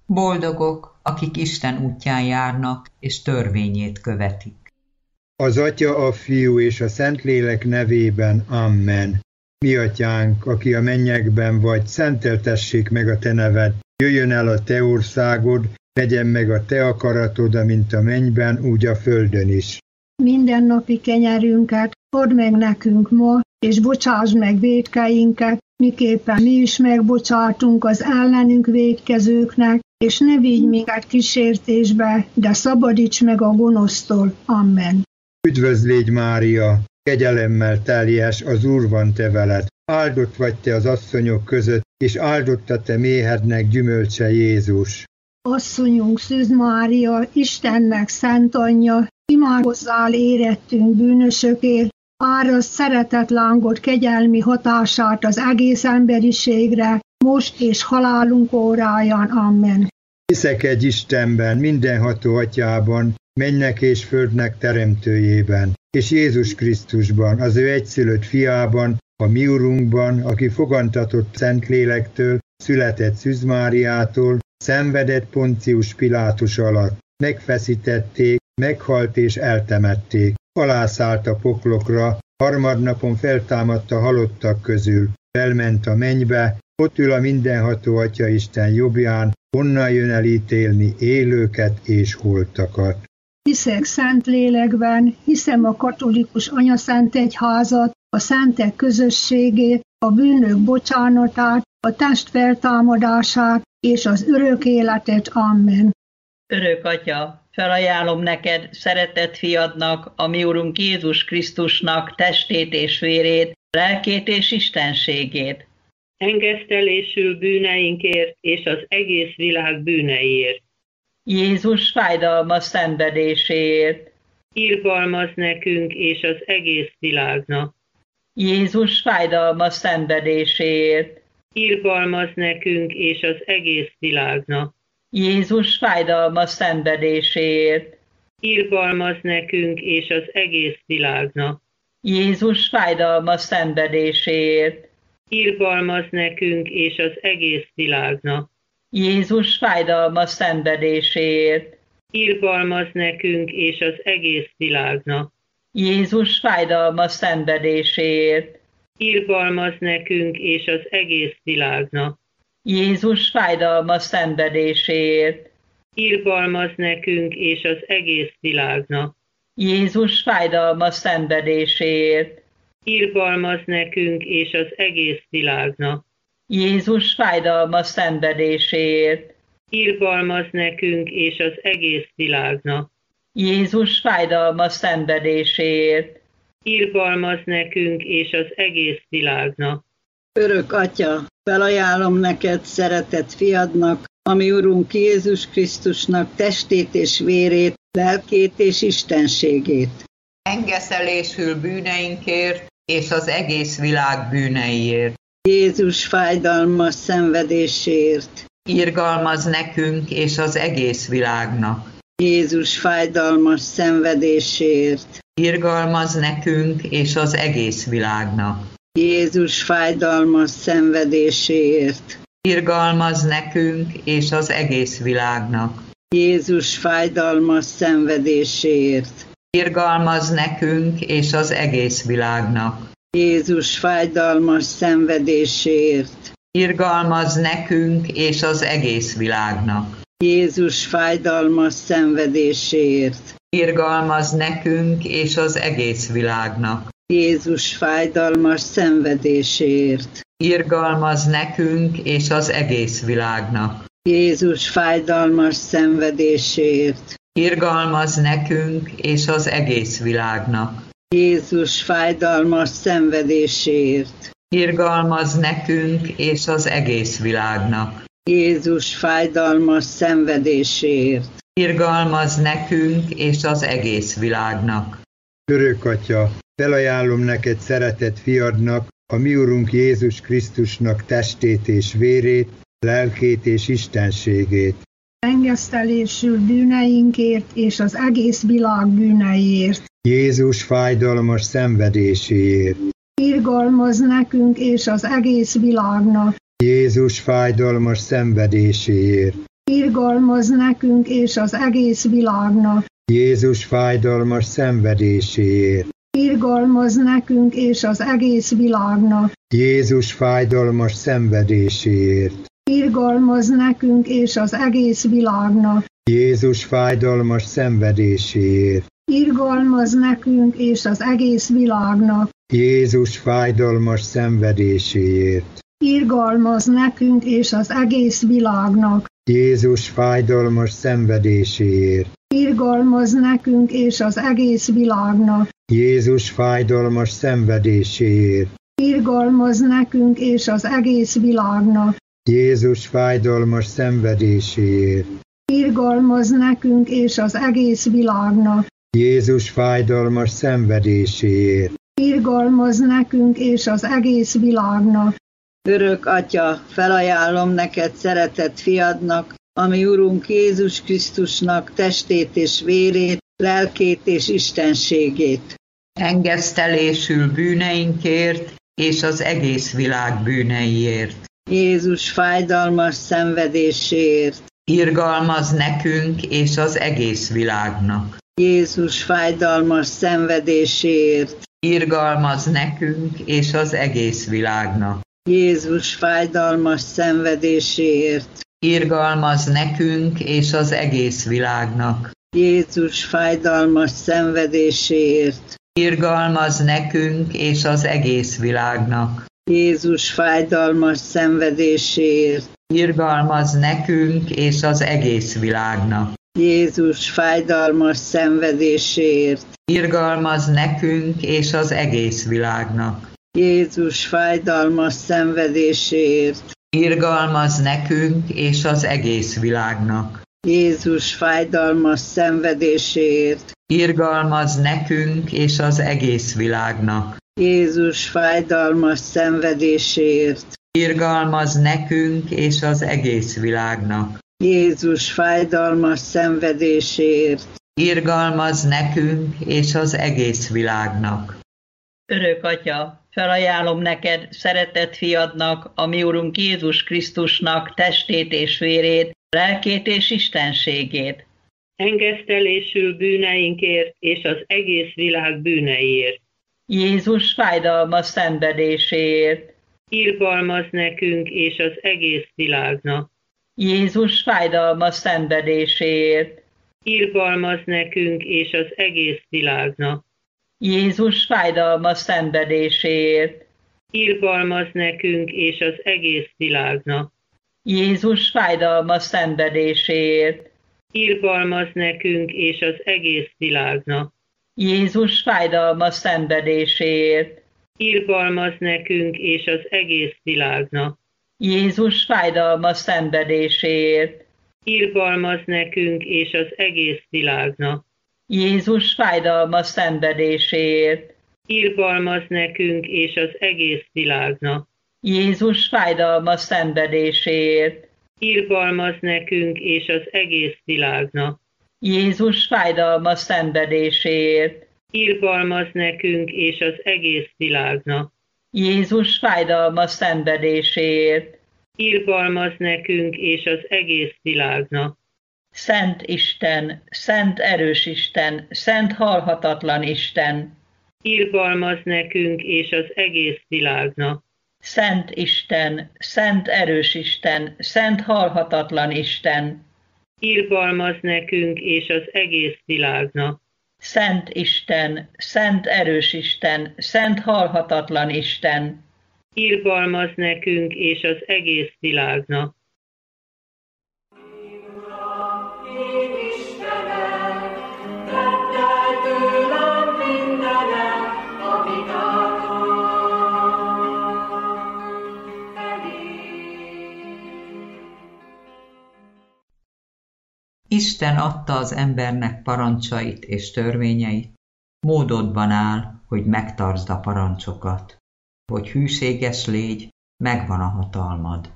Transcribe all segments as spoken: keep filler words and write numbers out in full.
Boldogok, akik Isten útján járnak, és törvényét követik. Az Atya, a Fiú és a Szentlélek nevében. Amen. Mi Atyánk, aki a mennyekben vagy, szenteltessék meg a te neved, jöjjön el a te országod, legyen meg a te akaratod, amint a mennyben, úgy a földön is. Mindennapi kenyerünket add meg nekünk ma, és bocsáss meg vétkeinket, miképpen mi is megbocsátunk az ellenünk vétkezőknek, és ne vigy minket kísértésbe, de szabadíts meg a gonosztól. Amen. Üdvözlégy Mária, kegyelemmel teljes, az Úr van te veled. Áldott vagy te az asszonyok között, és áldott a te méhednek gyümölcse Jézus. Asszonyunk Szűz Mária, Istennek szent anyja, imádkozzál érettünk bűnösökért, árasd szeretet lángot kegyelmi hatását az egész emberiségre, most és halálunk óráján. Amen. Hiszek egy Istenben, mindenható Atyában, mennynek és földnek teremtőjében, és Jézus Krisztusban, az ő egyszülött fiában, a mi Urunkban, aki fogantatott Szentlélektől, született Szűz Máriától, szenvedett Poncius Pilátus alatt, megfeszítették, meghalt és eltemették, alászállt a poklokra, harmadnapon feltámadt a halottak közül, felment a mennybe, ott ül a mindenható Atya Isten jobbján, onnan jön el ítélni élőket és holtakat. Hiszek Szentlélekben, hiszem a katolikus anyaszent egyházat, a szentek közösségét, a bűnök bocsánatát, a test feltámadását és az örök életet. Amen. Örök Atya, felajánlom neked szeretett fiadnak, a mi Urunk Jézus Krisztusnak testét és vérét, lelkét és istenségét. Engesztelésül bűneinkért és az egész világ bűneiért. Jézus fájdalmas szenvedéséért. Irgalmaz nekünk és az egész világnak. Jézus fájdalmas szenvedéséért. Irgalmaz nekünk és az egész világnak. Jézus fájdalmas szenvedéséért. Irgalmaz nekünk és az egész világnak. Jézus fájdalmas szenvedéséért. Irgalmaz nekünk és az egész világnak. Jézus fájdalmas szenvedéséért. Irgalmaz nekünk és az egész világnak. Jézus fájdalmas szenvedéséért. Irgalmaz nekünk és az egész világnak. Jézus fájdalmas szenvedéséért. Irgalmaz nekünk és az egész világnak. Jézus fájdalmas szenvedéséért. Irgalmaz nekünk és az egész világnak. Jézus fájdalmas szenvedéséért. Irgalmaz nekünk és az egész világnak. Jézus fájdalmas szenvedéséért. Irgalmaz nekünk és az egész világnak. Örök Atya, felajánlom neked szeretett fiadnak, a mi Urunk Jézus Krisztusnak testét és vérét, lelkét és istenségét. Engeszelésül bűneinkért és az egész világ bűneiért. Jézus fájdalmas szenvedéséért. Irgalmaz nekünk és az egész világnak. Jézus fájdalmas szenvedéséért. Irgalmaz nekünk és az egész világnak. Jézus fájdalmas szenvedéséért. Irgalmaz nekünk és az egész világnak. Jézus fájdalmas szenvedéséért. Irgalmaz nekünk és az egész világnak. Jézus fájdalmas szenvedéséért. Irgalmaz nekünk és az egész világnak. Jézus fájdalmas szenvedéséért. Irgalmaz nekünk és az egész világnak. Jézus fájdalmas szenvedéséért. Irgalmaz nekünk és az egész világnak. Jézus fájdalmas szenvedéséért. Irgalmaz nekünk és az egész világnak. Jézus fájdalmas szenvedéséért. Irgalmaz nekünk és az egész világnak. Jézus fájdalmas szenvedéséért. Irgalmaz nekünk és az egész világnak. Örök Atya, felajánlom neked szeretett fiadnak, a mi Urunk Jézus Krisztusnak testét és vérét, lelkét és istenségét. Engesztelésül bűneinkért és az egész világ bűneiért. Jézus fájdalmas szenvedéséért. Irgalmaz nekünk és az egész világnak. Jézus fájdalmas szenvedéséért. irgalmaz nekünk és az egész világnak. Jézus fájdalmas szenvedéséért, Irgalmaz nekünk és az egész világnak. Jézus fájdalmas szenvedéséért, Irgalmaz nekünk és az egész világnak. Jézus fájdalmas szenvedéséért, Irgalmaz nekünk és az egész világnak. Jézus fájdalmas szenvedéséért, Irgalmaz nekünk és az egész világnak. Jézus fájdalmas szenvedéséért, Irgalmaz nekünk és az egész világnak. Jézus fájdalmas szenvedéséért, Irgalmaz nekünk és az egész világnak. Jézus fájdalmas szenvedéséért, Irgalmaz nekünk és az egész világnak. Jézus fájdalmas szenvedéséért, Irgalmaz nekünk és az egész világnak. Örök Atya, felajánlom neked szeretett fiadnak, ami Urunk Jézus Krisztusnak testét és vérét, lelkét és istenségét. Engesztelésül bűneinkért és az egész világ bűneiért. Jézus fájdalmas szenvedéséért. Irgalmaz nekünk és az egész világnak. Jézus fájdalmas szenvedéséért. Irgalmaz nekünk és az egész világnak. Jézus fájdalmas szenvedéséért. Irgalmaz nekünk és az egész világnak. Jézus fájdalmas szenvedéséért. Irgalmaz nekünk és az egész világnak. Jézus fájdalmas szenvedéséért. Irgalmaz nekünk és az egész világnak. Jézus fájdalmas szenvedéséért. Irgalmaz nekünk és az egész világnak. Jézus fájdalmas szenvedéséért. Irgalmaz nekünk és az egész világnak. Jézus fájdalmas szenvedéséért. Irgalmaz nekünk és az egész világnak. Jézus fájdalmas szenvedéséért. Irgalmaz nekünk és az egész világnak. Jézus fájdalmas szenvedéséért. Irgalmaz nekünk és az egész világnak. Örök Atya, felajánlom neked szeretett fiadnak, a mi Urunk Jézus Krisztusnak testét és vérét, lelkét és istenségét. Engesztelésül bűneinkért és az egész világ bűneiért. Jézus fájdalmas szenvedéséért. Irgalmaz nekünk és az egész világnak. Jézus fájdalmas szenvedéséért. Irgalmaz nekünk és az egész világnak. Jézus fájdalmas szenvedéséért. Irgalmaz nekünk és az egész világnak. Jézus fájdalmas szenvedéséért. Irgalmaz nekünk és az egész világnak. Jézus fájdalmas szenvedéséért. Irgalmaz nekünk és az egész világnak. Jézus fájdalmas szenvedéséért. Irgalmaz nekünk és az egész világnak. Jézus fájdalmas szenvedéséért. Irgalmaz nekünk és az egész világnak. Jézus fájdalmas szenvedéséért. Irgalmaz nekünk és az egész világnak. Jézus fájdalmas szenvedéséért. Irgalmaz nekünk és az egész világnak. Jézus fájdalmas szenvedéséért. Irgalmaz nekünk és az egész világnak. Szent Isten, szent erős Isten, szent halhatatlan Isten. Irgalmaz nekünk és az egész világnak. Szent Isten, szent erős Isten, szent halhatatlan Isten. Irgalmaz nekünk és az egész világnak. Szent Isten, szent erős Isten, szent halhatatlan Isten. Irgalmaz nekünk és az egész világnak. Isten adta az embernek parancsait és törvényeit, módodban áll, hogy megtartsd a parancsokat, hogy hűséges légy, megvan a hatalmad.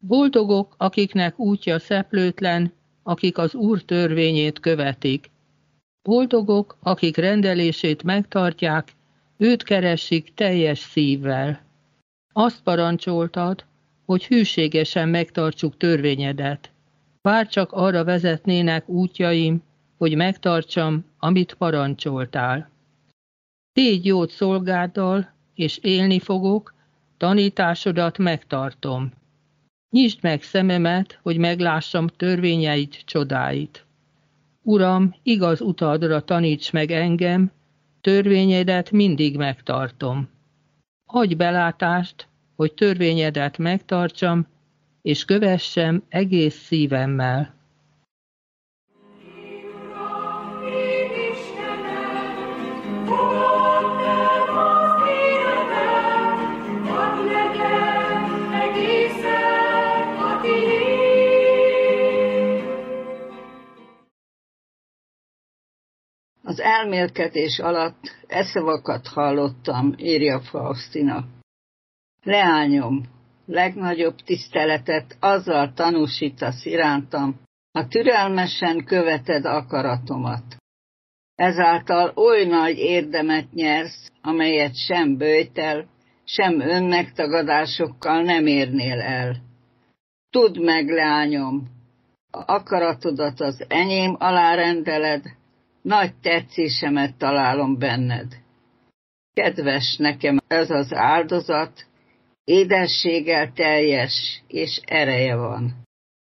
Boldogok, akiknek útja szeplőtlen, akik az Úr törvényét követik. Boldogok, akik rendelését megtartják, őt keresik teljes szívvel. Azt parancsoltad, hogy hűségesen megtartsuk törvényedet. Bárcsak arra vezetnének útjaim, hogy megtartsam, amit parancsoltál. Tégy jót szolgáddal, és élni fogok, tanításodat megtartom. Nyisd meg szememet, hogy meglássam törvényeid csodáit. Uram, igaz utadra taníts meg engem, törvényedet mindig megtartom. Adj belátást, hogy törvényedet megtartsam, és kövessem egész szívemmel. Az elmélkedés alatt e szavakat hallottam, írja Faustina. Leányom, legnagyobb tiszteletet azzal tanúsítasz irántam, ha türelmesen követed akaratomat. Ezáltal oly nagy érdemet nyersz, amelyet sem böjtel, sem önmegtagadásokkal nem érnél el. Tudd meg, leányom, a akaratodat az enyém alá rendeled, nagy tetszésemet találom benned. Kedves nekem ez az áldozat, édességgel teljes és ereje van.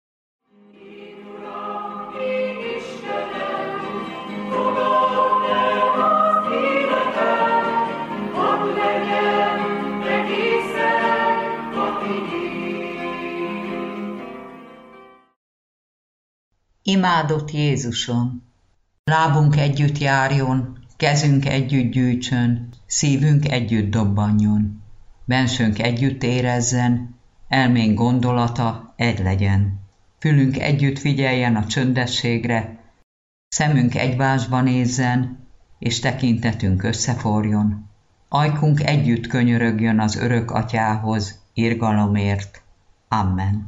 Imádott Jézusom! Lábunk együtt járjon, kezünk együtt gyűjtsön, szívünk együtt dobbanjon. Bensőnk együtt érezzen, elménk gondolata egy legyen. Fülünk együtt figyeljen a csöndességre, szemünk egymásba nézzen, és tekintetünk összeforjon. Ajkunk együtt könyörögjön az örök atyához, irgalomért. Amen.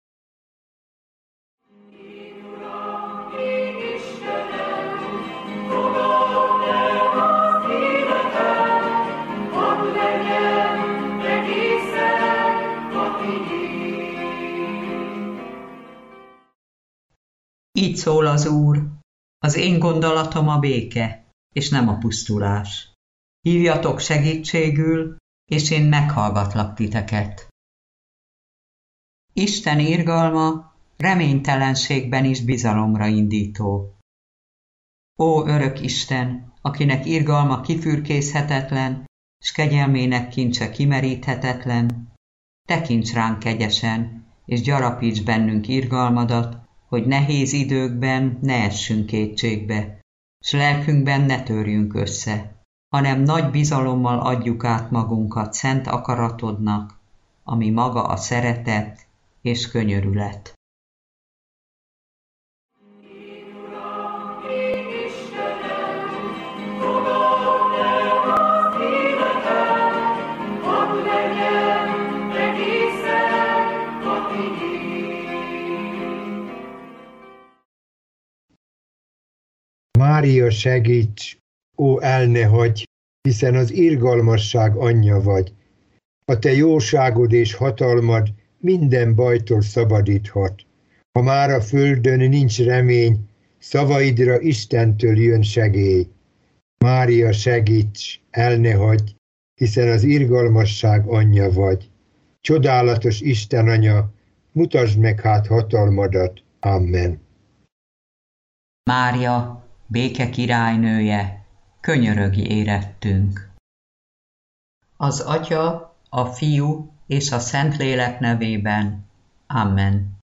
Így szól az Úr, az én gondolatom a béke, és nem a pusztulás. Hívjatok segítségül, és én meghallgatlak titeket. Isten irgalma reménytelenségben is bizalomra indító. Ó örök Isten, akinek irgalma kifürkészhetetlen, s kegyelmének kincse kimeríthetetlen, tekints ránk kegyesen, és gyarapíts bennünk irgalmadat, hogy nehéz időkben ne essünk kétségbe, s lelkünkben ne törjünk össze, hanem nagy bizalommal adjuk át magunkat szent akaratodnak, ami maga a szeretet és könyörület. Mária, segíts, ó, el ne hagyj, hiszen az irgalmasság anyja vagy. A te jóságod és hatalmad minden bajtól szabadíthat. Ha már a földön nincs remény, szavaidra Istentől jön segély. Mária, segíts, el ne hagyj, hiszen az irgalmasság anyja vagy. Csodálatos Isten anya, mutasd meg hát hatalmadat. Amen. Mária, béke királynője, könyörögj érettünk. Az Atya, a Fiú és a Szentlélek nevében. Amen.